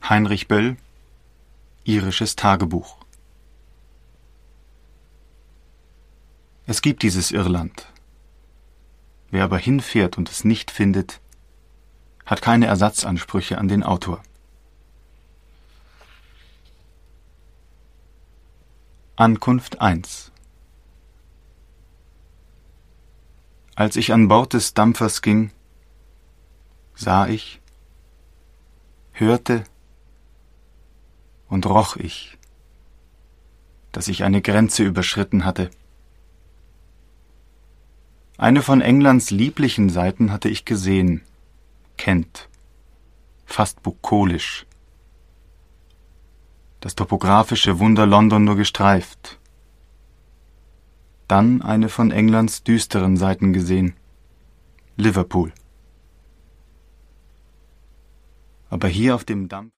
Heinrich Böll, Irisches Tagebuch. Es gibt dieses Irland. Wer aber hinfährt und es nicht findet, hat keine Ersatzansprüche an den Autor. Ankunft 1. Als ich an Bord des Dampfers ging, sah ich, hörte und roch ich, dass ich eine Grenze überschritten hatte. Eine von Englands lieblichen Seiten hatte ich gesehen, Kent, fast bukolisch, das topografische Wunder London nur gestreift. Dann eine von Englands düsteren Seiten gesehen, Liverpool. Aber hier auf dem Dampf